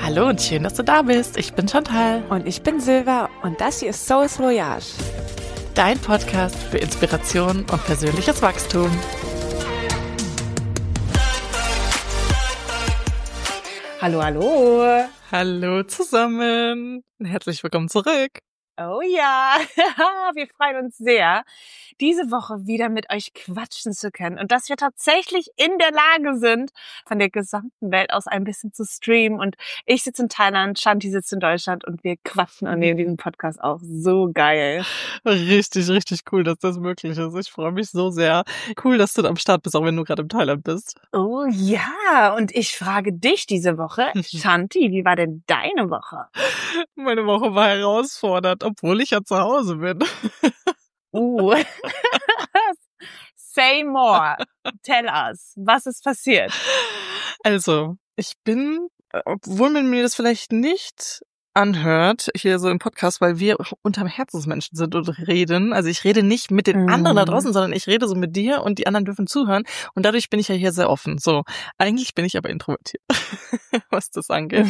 Hallo und schön, dass du da bist. Ich bin Chantal. Und ich bin Silva und das hier ist Souls Voyage. Dein Podcast für Inspiration und persönliches Wachstum. Hallo, hallo. Hallo zusammen. Herzlich willkommen zurück. Oh ja, wir freuen uns sehr, diese Woche wieder mit euch quatschen zu können und dass wir tatsächlich in der Lage sind, von der gesamten Welt aus ein bisschen zu streamen. Und ich sitze in Thailand, Shanti sitzt in Deutschland und wir quatschen und nehmen diesen Podcast auf. So geil. Richtig, richtig cool, dass das möglich ist. Ich freue mich so sehr. Cool, dass du am Start bist, auch wenn du gerade in Thailand bist. Oh ja, und ich frage dich diese Woche, Shanti, wie war denn deine Woche? Meine Woche war herausfordernd, obwohl ich ja zu Hause bin. Say more. Tell us. Was ist passiert? Also, ich bin, obwohl man mir das vielleicht nicht anhört, hier so im Podcast, weil wir unterm Herzensmenschen sind und reden. Also ich rede nicht mit den anderen da draußen, sondern ich rede so mit dir und die anderen dürfen zuhören. Und dadurch bin ich ja hier sehr offen. So, eigentlich bin ich aber introvertiert, was das angeht.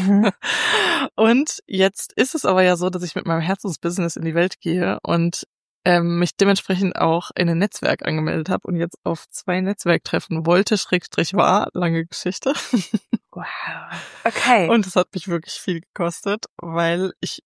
Und jetzt ist es aber ja so, dass ich mit meinem Herzensbusiness in die Welt gehe und mich dementsprechend auch in ein Netzwerk angemeldet habe und jetzt auf 2 Netzwerktreffen wollte, / war, lange Geschichte. Wow. Okay. Und es hat mich wirklich viel gekostet, weil ich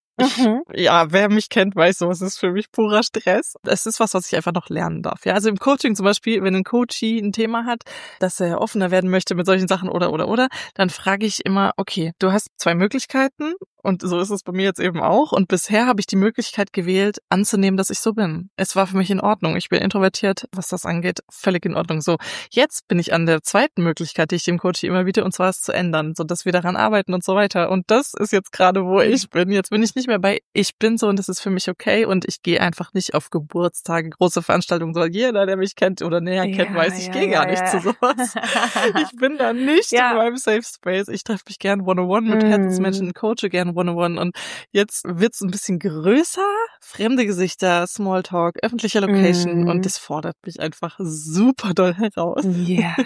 wer mich kennt, weiß, sowas ist für mich purer Stress. Es ist was ich einfach noch lernen darf. Ja, also im Coaching zum Beispiel, wenn ein Coachie ein Thema hat, dass er offener werden möchte mit solchen Sachen oder, dann frage ich immer, okay, du hast 2 Möglichkeiten und so ist es bei mir jetzt eben auch. Und bisher habe ich die Möglichkeit gewählt, anzunehmen, dass ich so bin. Es war für mich in Ordnung. Ich bin introvertiert, was das angeht, völlig in Ordnung. So, jetzt bin ich an der zweiten Möglichkeit, die ich dem Coachie immer biete, und zwar es zu ändern, sodass wir daran arbeiten und so weiter. Und das ist jetzt gerade, wo ich bin. Jetzt bin ich nicht mehr bei ich bin so und das ist für mich okay und ich gehe einfach nicht auf Geburtstage, große Veranstaltungen, so jeder, der mich kennt oder näher kennt, weiß, ich gehe gar nicht zu sowas. Ich bin da nicht in meinem Safe Space. Ich treffe mich gern one-on-one mit Herzensmenschen, coache gern one-on-one und jetzt wird's ein bisschen größer, fremde Gesichter, Smalltalk, öffentliche Location und das fordert mich einfach super doll heraus. Ja.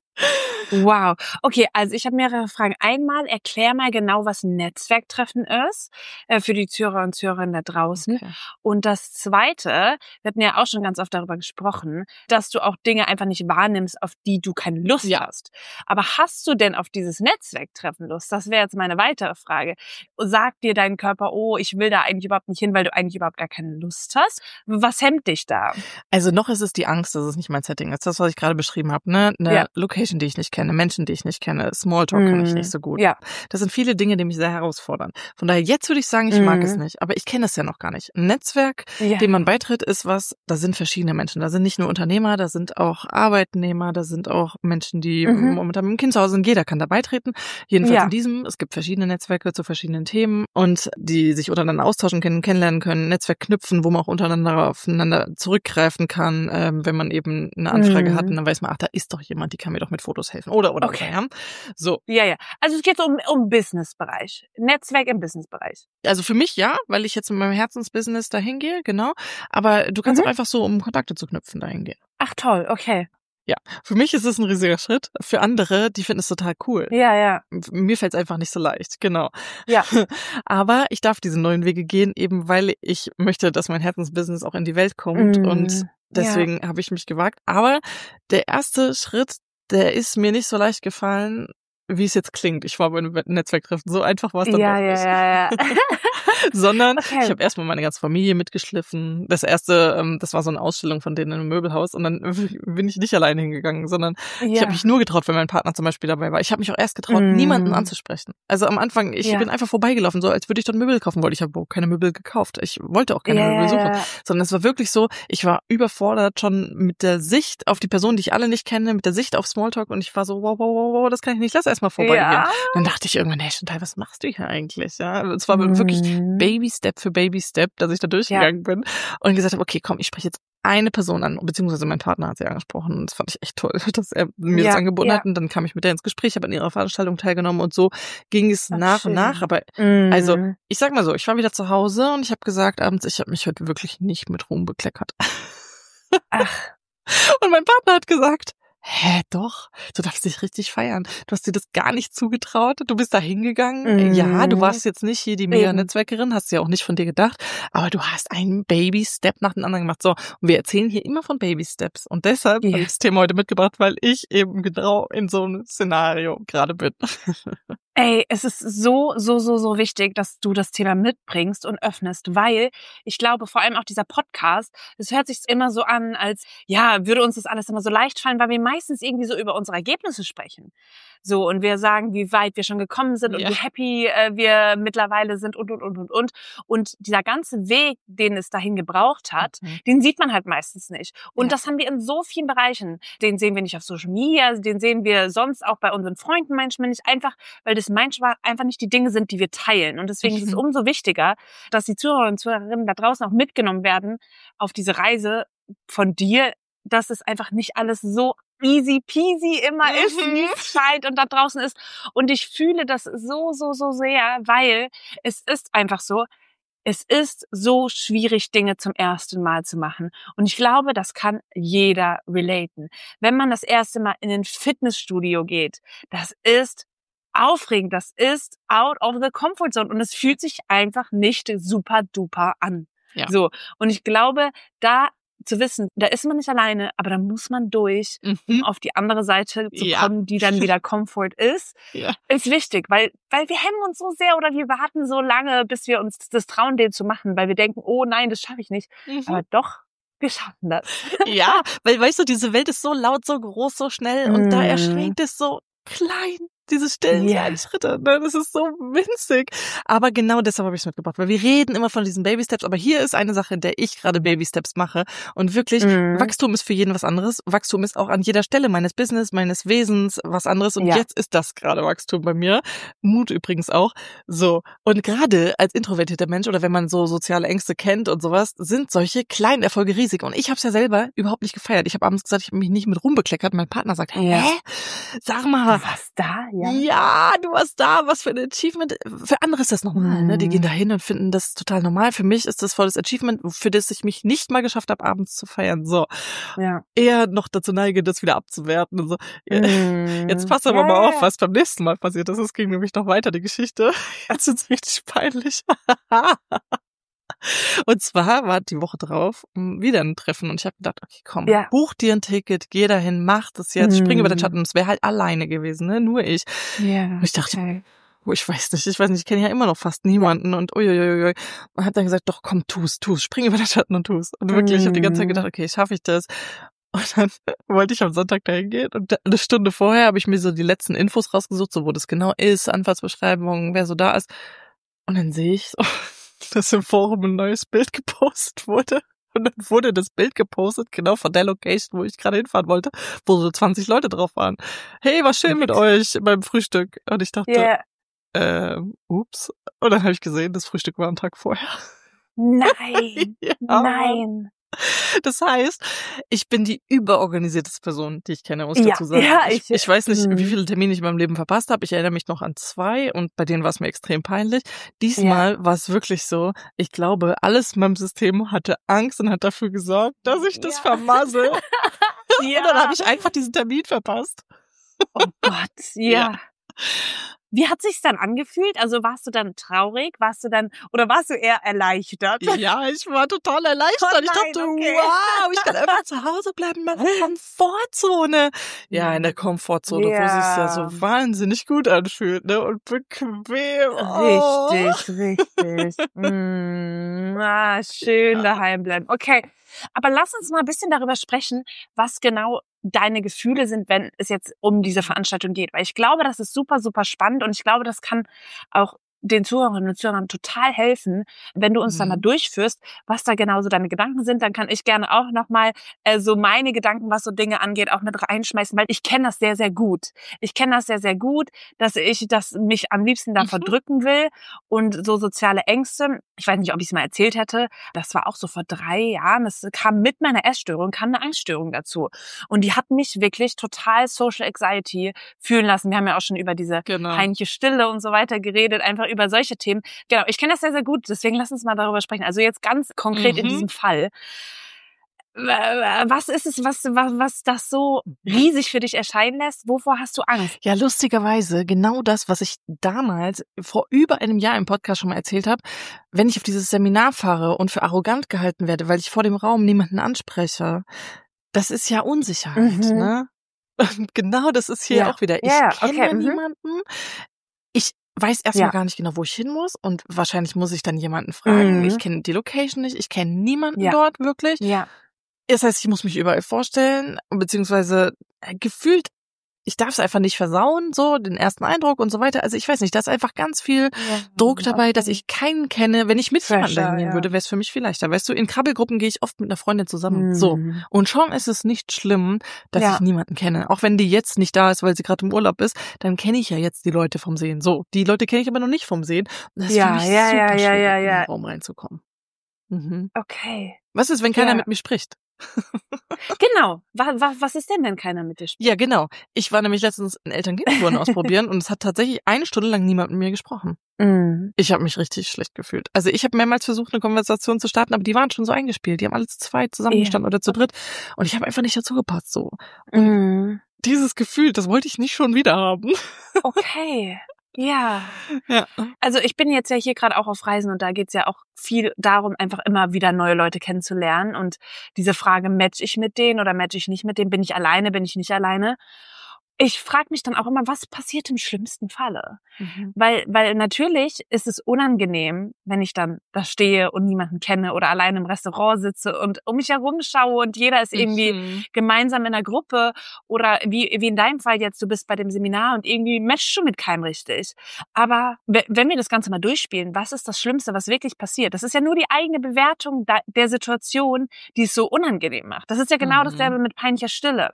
Wow. Okay, also ich habe mehrere Fragen. Einmal, erklär mal genau, was ein Netzwerktreffen ist, für die Zuhörer und Zuhörerinnen da draußen. Okay. Und das Zweite, wir hatten ja auch schon ganz oft darüber gesprochen, dass du auch Dinge einfach nicht wahrnimmst, auf die du keine Lust hast. Aber hast du denn auf dieses Netzwerktreffen Lust? Das wäre jetzt meine weitere Frage. Sagt dir dein Körper, oh, ich will da eigentlich überhaupt nicht hin, weil du eigentlich überhaupt gar keine Lust hast? Was hemmt dich da? Also noch ist es die Angst, dass es nicht mein Setting ist. Das, was ich gerade beschrieben habe, ne? Eine Location, die ich nicht kenne, Menschen, die ich nicht kenne, Smalltalk kann ich nicht so gut. Ja. Das sind viele Dinge, die mich sehr herausfordern. Von daher, jetzt würde ich sagen, ich mag es nicht, aber ich kenne es ja noch gar nicht. Ein Netzwerk, dem man beitritt, ist was, da sind verschiedene Menschen. Da sind nicht nur Unternehmer, da sind auch Arbeitnehmer, da sind auch Menschen, die momentan mit dem Kind zu Hause sind. Jeder kann da beitreten. Jedenfalls in diesem, es gibt verschiedene Netzwerke zu verschiedenen Themen und die sich untereinander austauschen können, kennenlernen können, Netzwerk knüpfen, wo man auch untereinander aufeinander zurückgreifen kann, wenn man eben eine Anfrage hat und dann weiß man, ach, da ist doch jemand, die kann mir doch mit Fotos helfen. Oder, okay. Ja. So. Ja. Also es geht um Businessbereich. Netzwerk im Businessbereich. Also für mich ja, weil ich jetzt mit meinem Herzensbusiness dahin gehe, genau. Aber du kannst auch einfach so, um Kontakte zu knüpfen, dahin gehen. Ach toll, okay. Ja, für mich ist es ein riesiger Schritt. Für andere, die finden es total cool. Ja. Mir fällt es einfach nicht so leicht, genau. Ja. Aber ich darf diese neuen Wege gehen, eben weil ich möchte, dass mein Herzensbusiness auch in die Welt kommt. Und deswegen habe ich mich gewagt. Aber der erste Schritt, der ist mir nicht so leicht gefallen, wie es jetzt klingt. Ich war bei einem Netzwerktreffen. So einfach war es dann doch nicht. Ja. Sondern ich habe erstmal meine ganze Familie mitgeschliffen. Das erste, das war so eine Ausstellung von denen in einem Möbelhaus und dann bin ich nicht alleine hingegangen, sondern ich habe mich nur getraut, wenn mein Partner zum Beispiel dabei war. Ich habe mich auch erst getraut, niemanden anzusprechen. Also am Anfang, ich bin einfach vorbeigelaufen, so als würde ich dort Möbel kaufen wollte. Ich habe keine Möbel gekauft. Ich wollte auch keine Möbel suchen. Sondern es war wirklich so, ich war überfordert schon mit der Sicht auf die Person, die ich alle nicht kenne, mit der Sicht auf Smalltalk und ich war so, wow, das kann ich nicht, lass erst mal vorbeigehen. Dann dachte ich irgendwann, hey Chantal, was machst du hier eigentlich? Ja, es war wirklich Baby Step für Baby Step, dass ich da durchgegangen bin und gesagt habe, okay, komm, ich spreche jetzt eine Person an, beziehungsweise mein Partner hat sie angesprochen und das fand ich echt toll, dass er mir das angeboten hat und dann kam ich mit der ins Gespräch, habe an ihrer Veranstaltung teilgenommen und so ging es nach und nach, aber also ich sag mal so, ich war wieder zu Hause und ich habe gesagt abends, ich habe mich heute wirklich nicht mit Ruhm bekleckert. Ach. Und mein Partner hat gesagt, hä, doch, du darfst dich richtig feiern. Du hast dir das gar nicht zugetraut. Du bist da hingegangen. Ja, du warst jetzt nicht hier die Mega-Netzwerkerin, hast du ja auch nicht von dir gedacht, aber du hast einen Baby-Step nach dem anderen gemacht. So, und wir erzählen hier immer von Baby-Steps. Und deshalb habe ich das Thema heute mitgebracht, weil ich eben genau in so einem Szenario gerade bin. Ey, es ist so wichtig, dass du das Thema mitbringst und öffnest, weil ich glaube, vor allem auch dieser Podcast, es hört sich immer so an, als ja, würde uns das alles immer so leicht fallen, weil wir meistens irgendwie so über unsere Ergebnisse sprechen. So, und wir sagen, wie weit wir schon gekommen sind und wie happy wir mittlerweile sind und. Und dieser ganze Weg, den es dahin gebraucht hat, den sieht man halt meistens nicht. Und das haben wir in so vielen Bereichen. Den sehen wir nicht auf Social Media, den sehen wir sonst auch bei unseren Freunden manchmal nicht, einfach, weil das manchmal einfach nicht die Dinge sind, die wir teilen. Und deswegen ist es umso wichtiger, dass die Zuhörer und Zuhörerinnen da draußen auch mitgenommen werden auf diese Reise von dir, dass es einfach nicht alles so easy peasy immer ist, wie es scheint und da draußen ist. Und ich fühle das so sehr, weil es ist einfach so, es ist so schwierig, Dinge zum ersten Mal zu machen. Und ich glaube, das kann jeder relaten. Wenn man das erste Mal in ein Fitnessstudio geht, das ist aufregend, das ist out of the comfort zone und es fühlt sich einfach nicht super duper an. Ja. So. Und ich glaube, da zu wissen, da ist man nicht alleine, aber da muss man durch, um auf die andere Seite zu kommen, die dann wieder Comfort ist, ist wichtig, weil wir hemmen uns so sehr oder wir warten so lange, bis wir uns das trauen, den zu machen, weil wir denken, oh nein, das schaffe ich nicht. Aber doch, wir schaffen das. Ja, weil weißt du, diese Welt ist so laut, so groß, so schnell und da erscheint es so klein. Diese stillen kleinen Schritte, ne? Das ist so winzig. Aber genau deshalb habe ich es mitgebracht, weil wir reden immer von diesen Baby-Steps, aber hier ist eine Sache, in der ich gerade Baby-Steps mache. Und wirklich, Wachstum ist für jeden was anderes. Wachstum ist auch an jeder Stelle meines Business, meines Wesens was anderes. Und jetzt ist das gerade Wachstum bei mir. Mut übrigens auch. So. Und gerade als introvertierter Mensch oder wenn man so soziale Ängste kennt und sowas, sind solche kleinen Erfolge riesig. Und ich habe es ja selber überhaupt nicht gefeiert. Ich habe abends gesagt, ich habe mich nicht mit rumbekleckert. Mein Partner sagt, hä? Sag mal. Du warst da? Ja, du warst da, was für ein Achievement. Für andere ist das normal, ne? Die gehen da hin und finden das total normal. Für mich ist das voll das Achievement, für das ich mich nicht mal geschafft habe, abends zu feiern. So. Ja. Eher noch dazu neige, das wieder abzuwerten und so. Jetzt pass aber mal auf, was beim nächsten Mal passiert ist. Es ging nämlich noch weiter, die Geschichte. Jetzt ist es richtig peinlich. Und zwar war die Woche drauf wieder ein Treffen und ich habe gedacht, okay, komm, buch dir ein Ticket, geh dahin, mach das jetzt, spring über den Schatten. Es wäre halt alleine gewesen, ne? Nur ich. Und ich dachte, ich weiß nicht, ich kenne ja immer noch fast niemanden und uiuiui. Und hab dann gesagt, doch komm, tu's, spring über den Schatten und tu's. Und wirklich, ich habe die ganze Zeit gedacht, okay, schaffe ich das? Und dann wollte ich am Sonntag dahin gehen und eine Stunde vorher habe ich mir so die letzten Infos rausgesucht, so wo das genau ist, Anfahrtsbeschreibung, wer so da ist. Und dann sehe ich so, dass im Forum ein neues Bild gepostet wurde. Und dann wurde das Bild gepostet, genau von der Location, wo ich gerade hinfahren wollte, wo so 20 Leute drauf waren. Hey, war schön mit euch beim Frühstück. Und ich dachte, ups. Und dann habe ich gesehen, das Frühstück war am Tag vorher. Nein, nein. Das heißt, ich bin die überorganisierteste Person, die ich kenne, muss ich dazu sagen. Ich weiß nicht, wie viele Termine ich in meinem Leben verpasst habe. Ich erinnere mich noch an 2 und bei denen war es mir extrem peinlich. Diesmal war es wirklich so, ich glaube, alles in meinem System hatte Angst und hat dafür gesorgt, dass ich das vermasse. Und dann habe ich einfach diesen Termin verpasst. Oh Gott, Wie hat sich's dann angefühlt? Also warst du dann traurig? Oder warst du eher erleichtert? Ja, ich war total erleichtert. Ich dachte, wow, ich kann einfach zu Hause bleiben, meine Komfortzone. Ja, in der Komfortzone, wo sich's ja so wahnsinnig gut anfühlt, ne? Und bequem. Oh. Richtig. Schön daheim bleiben. Okay. Aber lass uns mal ein bisschen darüber sprechen, was genau deine Gefühle sind, wenn es jetzt um diese Veranstaltung geht. Weil ich glaube, das ist super, super spannend und ich glaube, das kann auch den Zuhörerinnen und Zuhörern total helfen, wenn du uns da mal durchführst, was da genau so deine Gedanken sind. Dann kann ich gerne auch nochmal so meine Gedanken, was so Dinge angeht, auch mit reinschmeißen, weil ich kenne das sehr, sehr gut. Ich kenne das sehr, sehr gut, dass ich das mich am liebsten da verdrücken will und so soziale Ängste. Ich weiß nicht, ob ich es mal erzählt hätte. Das war auch so vor 3 Jahren. Das kam mit meiner Essstörung, kam eine Angststörung dazu. Und die hat mich wirklich total Social Anxiety fühlen lassen. Wir haben ja auch schon über diese peinliche Stille und so weiter geredet, einfach über solche Themen. Genau, ich kenne das sehr, sehr gut. Deswegen lass uns mal darüber sprechen. Also jetzt ganz konkret in diesem Fall. was ist es, was das so riesig für dich erscheinen lässt? Wovor hast du Angst? Ja, lustigerweise genau das, was ich damals vor über einem Jahr im Podcast schon mal erzählt habe. Wenn ich auf dieses Seminar fahre und für arrogant gehalten werde, weil ich vor dem Raum niemanden anspreche, das ist ja Unsicherheit, ne? Und genau das ist hier auch wieder. Ich kenne niemanden. Ich weiß erstmal gar nicht genau, wo ich hin muss und wahrscheinlich muss ich dann jemanden fragen. Ich kenne die Location nicht, ich kenne niemanden dort wirklich. Ja. Das heißt, ich muss mich überall vorstellen, beziehungsweise gefühlt, ich darf es einfach nicht versauen, so den ersten Eindruck und so weiter. Also ich weiß nicht, da ist einfach ganz viel Druck dabei, dass ich keinen kenne. Wenn ich mit jemandem dahin gehen würde, wäre es für mich viel leichter. Weißt du, in Krabbelgruppen gehe ich oft mit einer Freundin zusammen. So. Und schon ist es nicht schlimm, dass ich niemanden kenne. Auch wenn die jetzt nicht da ist, weil sie gerade im Urlaub ist, dann kenne ich ja jetzt die Leute vom Sehen. So. Die Leute kenne ich aber noch nicht vom Sehen. Und das ist für mich super schwierig, in den Raum reinzukommen. Okay. Was ist, wenn keiner mit mir spricht? Genau. Was ist denn, wenn keiner mit dir spricht? Ja, genau. Ich war nämlich letztens in Eltern-Kind-Touren ausprobieren und es hat tatsächlich 1 Stunde lang niemand mit mir gesprochen. Ich habe mich richtig schlecht gefühlt. Also ich habe mehrmals versucht, eine Konversation zu starten, aber die waren schon so eingespielt. Die haben alle zu zweit zusammengestanden oder zu dritt und ich habe einfach nicht dazu gepasst. So. Dieses Gefühl, das wollte ich nicht schon wieder haben. Okay. Ja. Also ich bin jetzt ja hier gerade auch auf Reisen und da geht's ja auch viel darum, einfach immer wieder neue Leute kennenzulernen und diese Frage, match ich mit denen oder match ich nicht mit denen, bin ich alleine, bin ich nicht alleine? Ich frage mich dann auch immer, was passiert im schlimmsten Falle? Weil natürlich ist es unangenehm, wenn ich dann da stehe und niemanden kenne oder alleine im Restaurant sitze und um mich herum schaue und jeder ist irgendwie gemeinsam in einer Gruppe oder wie in deinem Fall jetzt, du bist bei dem Seminar und irgendwie matchst du mit keinem richtig. Aber wenn wir das Ganze mal durchspielen, was ist das Schlimmste, was wirklich passiert? Das ist ja nur die eigene Bewertung der Situation, die es so unangenehm macht. Das ist ja genau dasselbe mit peinlicher Stille.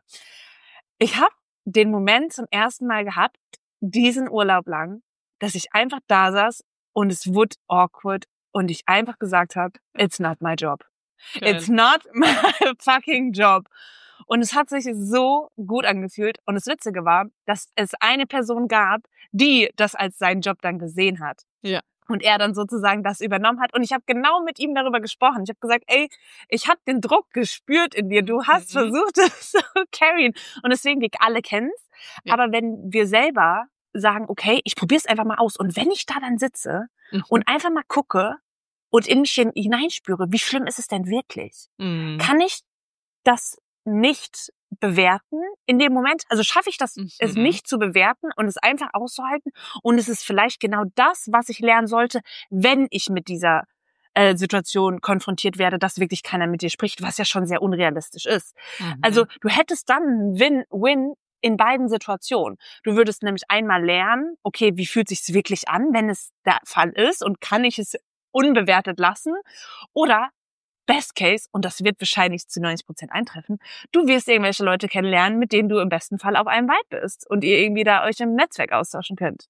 Ich habe den Moment zum ersten Mal gehabt, diesen Urlaub lang, dass ich einfach da saß und es wurde awkward und ich einfach gesagt habe, it's not my job. Geil. It's not my fucking job. Und es hat sich so gut angefühlt und das Witzige war, dass es eine Person gab, die das als seinen Job dann gesehen hat. Ja. Und er dann sozusagen das übernommen hat. Und ich habe genau mit ihm darüber gesprochen. Ich habe gesagt, ey, ich habe den Druck gespürt in dir. Du hast versucht, das zu carryen. Und deswegen, wir alle kennen's. Ja. Aber wenn wir selber sagen, okay, ich probier's einfach mal aus. Und wenn ich da dann sitze und einfach mal gucke und in mich hineinspüre, wie schlimm ist es denn wirklich? Kann ich das nicht bewerten in dem Moment, also schaffe ich das, es nicht zu bewerten und es einfach auszuhalten und es ist vielleicht genau das, was ich lernen sollte, wenn ich mit dieser Situation konfrontiert werde, dass wirklich keiner mit dir spricht, was ja schon sehr unrealistisch ist. Also du hättest dann einen Win-Win in beiden Situationen. Du würdest nämlich einmal lernen, okay, wie fühlt sich's wirklich an, wenn es der Fall ist und kann ich es unbewertet lassen oder Best Case, und das wird wahrscheinlich zu 90% eintreffen, du wirst irgendwelche Leute kennenlernen, mit denen du im besten Fall auf einem Vibe bist und ihr irgendwie da euch im Netzwerk austauschen könnt.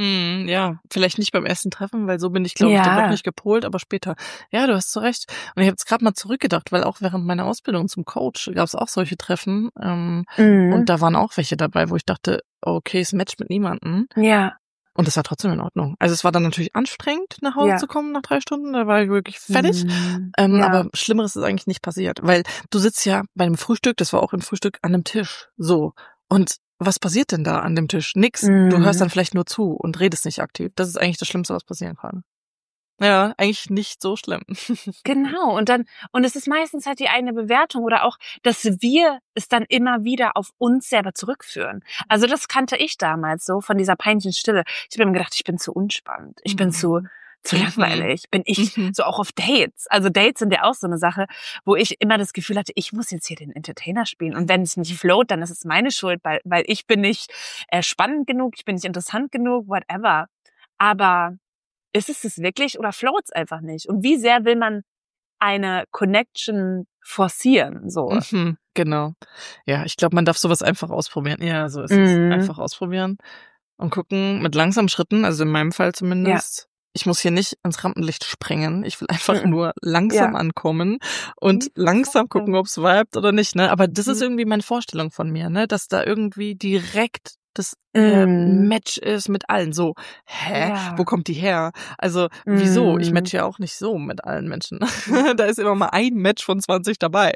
Ja, vielleicht nicht beim ersten Treffen, weil so bin ich, glaube ich, dann doch nicht gepolt, aber später. Ja, du hast so recht. Und ich habe jetzt gerade mal zurückgedacht, weil auch während meiner Ausbildung zum Coach gab es auch solche Treffen und da waren auch welche dabei, wo ich dachte, okay, es matcht mit niemandem. Ja. Und das war trotzdem in Ordnung. Also es war dann natürlich anstrengend, nach Hause zu kommen nach 3 Stunden. Da war ich wirklich fertig. Aber Schlimmeres ist eigentlich nicht passiert. Weil du sitzt ja bei einem Frühstück, das war auch im Frühstück, an einem Tisch. So. Und was passiert denn da an dem Tisch? Nix. Du hörst dann vielleicht nur zu und redest nicht aktiv. Das ist eigentlich das Schlimmste, was passieren kann. Ja, eigentlich nicht so schlimm. Genau. Und es ist meistens halt die eigene Bewertung oder auch, dass wir es dann immer wieder auf uns selber zurückführen. Also das kannte ich damals so von dieser peinlichen Stille. Ich habe mir gedacht, ich bin zu unspannend. Ich bin zu langweilig. Bin ich so auch auf Dates. Also Dates sind ja auch so eine Sache, wo ich immer das Gefühl hatte, ich muss jetzt hier den Entertainer spielen. Und wenn es nicht float, dann ist es meine Schuld, weil ich bin nicht spannend genug, ich bin nicht interessant genug, whatever. Aber ist es das wirklich oder float's einfach nicht? Und wie sehr will man eine Connection forcieren? So. Genau. Ja, ich glaube, man darf sowas einfach ausprobieren. Ja, so ist es. Einfach ausprobieren und gucken mit langsamen Schritten, also in meinem Fall zumindest. Ja. Ich muss hier nicht ins Rampenlicht springen. Ich will einfach nur langsam ankommen und langsam gucken, ob es vibet oder nicht. Ne? Aber das ist irgendwie meine Vorstellung von mir, ne? Dass da irgendwie direkt dass er ein Match ist mit allen. So, wo kommt die her? Also, wieso? Ich matche ja auch nicht so mit allen Menschen. Da ist immer mal ein Match von 20 dabei.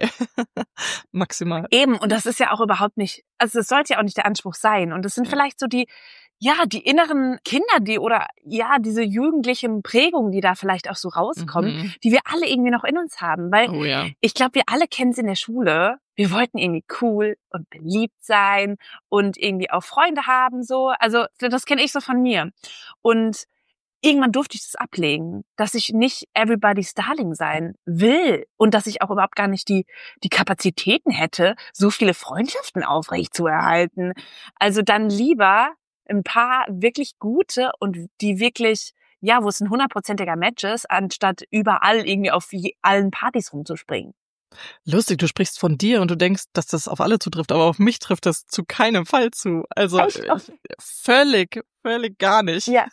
Maximal. Eben, und das ist ja auch überhaupt nicht, also es sollte ja auch nicht der Anspruch sein. Und es sind vielleicht so die inneren Kinder, diese jugendlichen Prägungen, die da vielleicht auch so rauskommen, die wir alle irgendwie noch in uns haben. Weil ich glaube, wir alle kennen es in der Schule. Wir wollten irgendwie cool und beliebt sein und irgendwie auch Freunde haben, so. Also, das kenne ich so von mir. Und irgendwann durfte ich das ablegen, dass ich nicht everybody's darling sein will und dass ich auch überhaupt gar nicht die Kapazitäten hätte, so viele Freundschaften aufrechtzuerhalten. Also dann lieber ein paar wirklich gute und die wirklich, wo es ein 100%iger Match ist, anstatt überall irgendwie auf allen Partys rumzuspringen. Lustig, du sprichst von dir und du denkst, dass das auf alle zutrifft, aber auf mich trifft das zu keinem Fall zu. Also völlig gar nicht. Ja.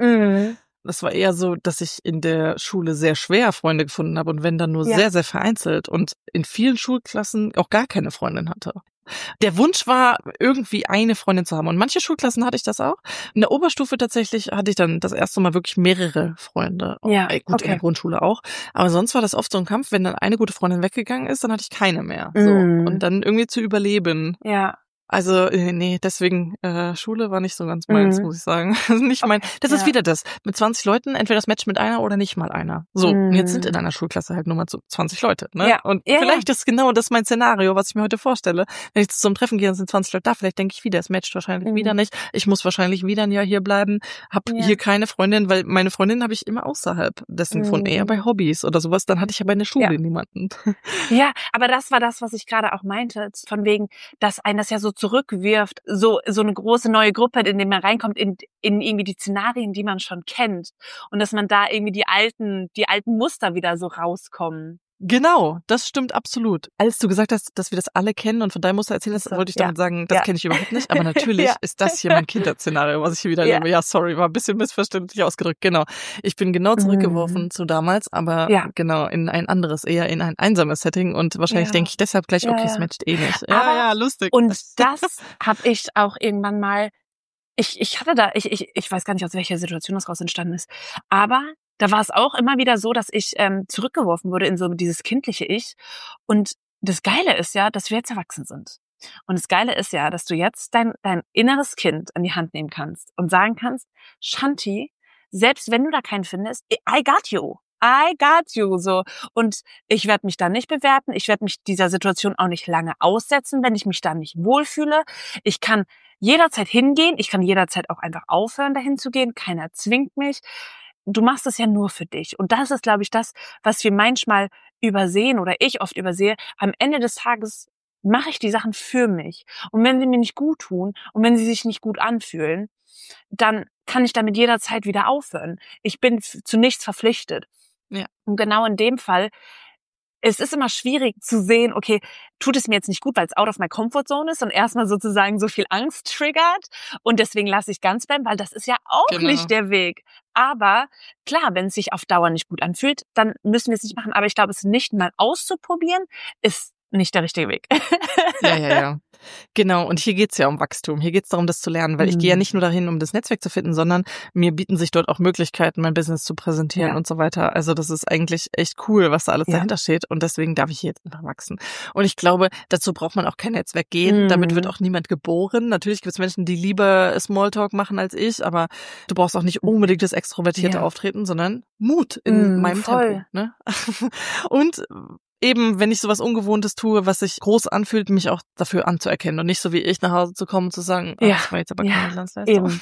Das war eher so, dass ich in der Schule sehr schwer Freunde gefunden habe und wenn dann nur sehr, sehr vereinzelt und in vielen Schulklassen auch gar keine Freundin hatte. Der Wunsch war, irgendwie eine Freundin zu haben. Und manche Schulklassen hatte ich das auch. In der Oberstufe tatsächlich hatte ich dann das erste Mal wirklich mehrere Freunde. Ja, in der Grundschule auch. Aber sonst war das oft so ein Kampf, wenn dann eine gute Freundin weggegangen ist, dann hatte ich keine mehr. So. Und dann irgendwie zu überleben. Ja. Also, nee, deswegen, Schule war nicht so ganz meins, muss ich sagen. Nicht mein, das ist wieder das. Mit 20 Leuten, entweder das Match mit einer oder nicht mal einer. So, und jetzt sind in einer Schulklasse halt nur mal 20 Leute, ne? Ja. Und vielleicht ist genau das mein Szenario, was ich mir heute vorstelle. Wenn ich zu so einem Treffen gehe, dann sind 20 Leute da, vielleicht denke ich wieder, es matcht wahrscheinlich wieder nicht. Ich muss wahrscheinlich wieder ein Jahr hier bleiben, hab hier keine Freundin, weil meine Freundin habe ich immer außerhalb dessen von eher bei Hobbys oder sowas. Dann hatte ich aber in der Schule niemanden. Ja, aber das war das, was ich gerade auch meinte, von wegen, dass einen das ja so zurückwirft, so eine große neue Gruppe, in die man reinkommt, in irgendwie die Szenarien, die man schon kennt. Und dass man da irgendwie die alten Muster wieder so rauskommen. Genau, das stimmt absolut. Als du gesagt hast, dass wir das alle kennen und von deinem Muster erzählt hast, wollte ich damit sagen, das kenne ich überhaupt nicht. Aber natürlich ist das hier mein Kinderszenario, was ich hier wieder lebe. Ja, sorry, war ein bisschen missverständlich ausgedrückt. Genau. Ich bin genau zurückgeworfen zu damals, aber genau in ein anderes, eher in ein einsames Setting. Und wahrscheinlich denke ich deshalb gleich, okay, es matcht eh nicht. Ja, lustig. Und das habe ich auch irgendwann mal, ich hatte da, ich weiß gar nicht, aus welcher Situation das raus entstanden ist, aber da war es auch immer wieder so, dass ich zurückgeworfen wurde in so dieses kindliche Ich. Und das Geile ist ja, dass wir jetzt erwachsen sind. Und das Geile ist ja, dass du jetzt dein inneres Kind an die Hand nehmen kannst und sagen kannst, Shanti, selbst wenn du da keinen findest, I got you. I got you, so. Und ich werde mich da nicht bewerten. Ich werde mich dieser Situation auch nicht lange aussetzen, wenn ich mich da nicht wohlfühle. Ich kann jederzeit hingehen. Ich kann jederzeit auch einfach aufhören, dahin zu gehen. Keiner zwingt mich. Du machst es ja nur für dich. Und das ist, glaube ich, das, was wir manchmal übersehen oder ich oft übersehe. Am Ende des Tages mache ich die Sachen für mich. Und wenn sie mir nicht gut tun und wenn sie sich nicht gut anfühlen, dann kann ich damit jederzeit wieder aufhören. Ich bin zu nichts verpflichtet. Ja. Und genau in dem Fall, es ist immer schwierig zu sehen, okay, tut es mir jetzt nicht gut, weil es out of my comfort zone ist und erstmal sozusagen so viel Angst triggert und deswegen lasse ich ganz bleiben, weil das ist ja auch nicht der Weg. Aber klar, wenn es sich auf Dauer nicht gut anfühlt, dann müssen wir es nicht machen. Aber ich glaube, es nicht mal auszuprobieren, ist nicht der richtige Weg. Ja. Genau, und hier geht's ja um Wachstum. Hier geht's darum, das zu lernen, weil ich gehe ja nicht nur dahin, um das Netzwerk zu finden, sondern mir bieten sich dort auch Möglichkeiten, mein Business zu präsentieren und so weiter. Also das ist eigentlich echt cool, was da alles dahinter steht und deswegen darf ich hier jetzt einfach wachsen. Und ich glaube, dazu braucht man auch kein Netzwerk gehen. Damit wird auch niemand geboren. Natürlich gibt's Menschen, die lieber Smalltalk machen als ich, aber du brauchst auch nicht unbedingt das extrovertierte Auftreten, sondern Mut in meinem Tempo. Ne? Und eben, wenn ich sowas Ungewohntes tue, was sich groß anfühlt, mich auch dafür anzuerkennen und nicht so wie ich nach Hause zu kommen und zu sagen, das war jetzt aber keine Glanzleistung.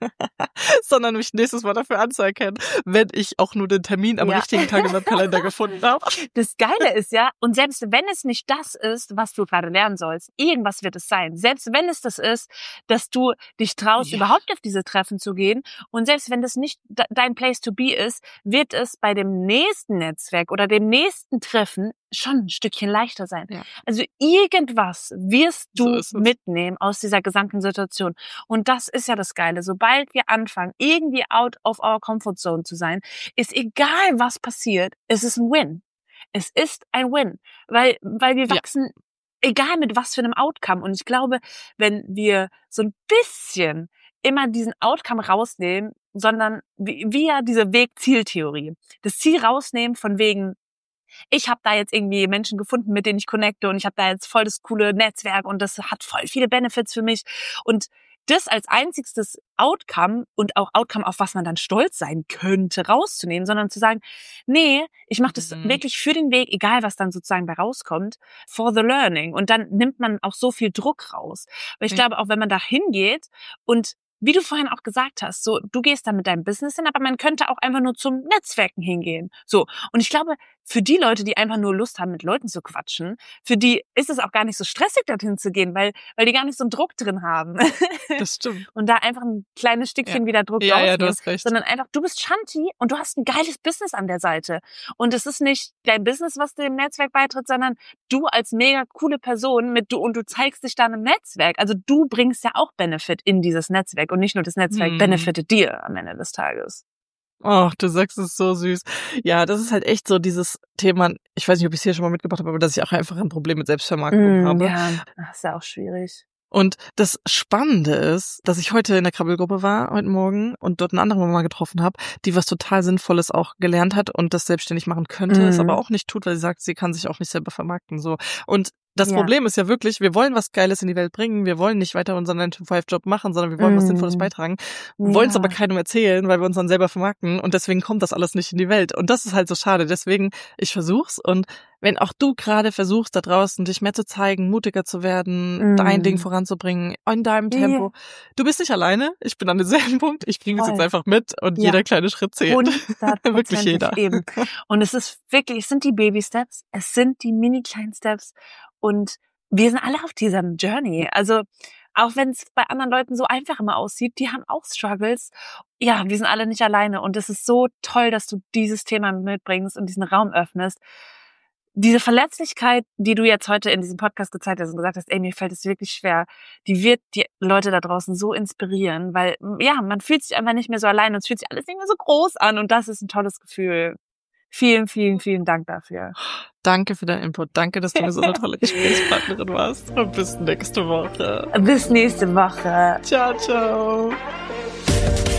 Sondern mich nächstes Mal dafür anzuerkennen, wenn ich auch nur den Termin am richtigen Tag in meinem Kalender gefunden habe. Das Geile ist ja, und selbst wenn es nicht das ist, was du gerade lernen sollst, irgendwas wird es sein. Selbst wenn es das ist, dass du dich traust, überhaupt auf diese Treffen zu gehen und selbst wenn das nicht dein Place to be ist, wird es bei dem nächsten Netzwerk oder dem nächsten Treffen schon ein Stückchen leichter sein. Ja. Also irgendwas wirst du mitnehmen aus dieser gesamten Situation. Und das ist ja das Geile. Sobald wir anfangen, irgendwie out of our comfort zone zu sein, ist egal, was passiert, es ist ein Win. Es ist ein Win. Weil wir wachsen egal mit was für einem Outcome. Und ich glaube, wenn wir so ein bisschen immer diesen Outcome rausnehmen, sondern wie ja diese Weg-Ziel-Theorie, das Ziel rausnehmen von wegen, ich habe da jetzt irgendwie Menschen gefunden, mit denen ich connecte und ich habe da jetzt voll das coole Netzwerk und das hat voll viele Benefits für mich und das als einzigstes Outcome und auch Outcome, auf was man dann stolz sein könnte, rauszunehmen, sondern zu sagen, nee, ich mache das wirklich für den Weg, egal was dann sozusagen bei rauskommt, for the learning. Und dann nimmt man auch so viel Druck raus. Weil ich glaube, auch wenn man da hingeht und wie du vorhin auch gesagt hast, so, du gehst da mit deinem Business hin, aber man könnte auch einfach nur zum Netzwerken hingehen. So. Und ich glaube, für die Leute, die einfach nur Lust haben, mit Leuten zu quatschen, für die ist es auch gar nicht so stressig, dorthin zu gehen, weil die gar nicht so einen Druck drin haben. Das stimmt. Und da einfach ein kleines Stückchen wieder Druck rausnehmen. Ja, du hast recht. Sondern einfach, du bist Shanti und du hast ein geiles Business an der Seite. Und es ist nicht dein Business, was dem Netzwerk beitritt, sondern du als mega coole Person und du zeigst dich dann im Netzwerk. Also du bringst ja auch Benefit in dieses Netzwerk und nicht nur das Netzwerk benefitet dir am Ende des Tages. Oh, du sagst es so süß. Ja, das ist halt echt so dieses Thema, ich weiß nicht, ob ich es hier schon mal mitgebracht habe, aber dass ich auch einfach ein Problem mit Selbstvermarktung habe. Ja, das ist ja auch schwierig. Und das Spannende ist, dass ich heute in der Krabbelgruppe war, heute Morgen, und dort eine andere Mama getroffen habe, die was total Sinnvolles auch gelernt hat und das selbstständig machen könnte, es aber auch nicht tut, weil sie sagt, sie kann sich auch nicht selber vermarkten. So. Und das Problem ist ja wirklich, wir wollen was Geiles in die Welt bringen, wir wollen nicht weiter unseren 9-to-5-Job machen, sondern wir wollen was Sinnvolles beitragen, wollen es aber keinem erzählen, weil wir uns dann selber vermarkten und deswegen kommt das alles nicht in die Welt. Und das ist halt so schade. Deswegen, ich versuch's und wenn auch du gerade versuchst, da draußen dich mehr zu zeigen, mutiger zu werden, dein Ding voranzubringen, in deinem Tempo, du bist nicht alleine, ich bin an demselben Punkt, ich kriege das jetzt einfach mit und jeder kleine Schritt zählt. Wirklich jeder. Eben. Und es ist wirklich, es sind die Baby-Steps, es sind die mini-kleinen Steps und wir sind alle auf diesem Journey. Also auch wenn es bei anderen Leuten so einfach immer aussieht, die haben auch Struggles. Ja, wir sind alle nicht alleine und es ist so toll, dass du dieses Thema mitbringst und diesen Raum öffnest. Diese Verletzlichkeit, die du jetzt heute in diesem Podcast gezeigt hast und gesagt hast, ey, mir fällt es wirklich schwer, die wird die Leute da draußen so inspirieren, weil, ja, man fühlt sich einfach nicht mehr so allein und es fühlt sich alles nicht mehr so groß an und das ist ein tolles Gefühl. Vielen, vielen, vielen Dank dafür. Danke für deinen Input. Danke, dass du mir so eine tolle Gesprächspartnerin warst. Und bis nächste Woche. Bis nächste Woche. Ciao, ciao.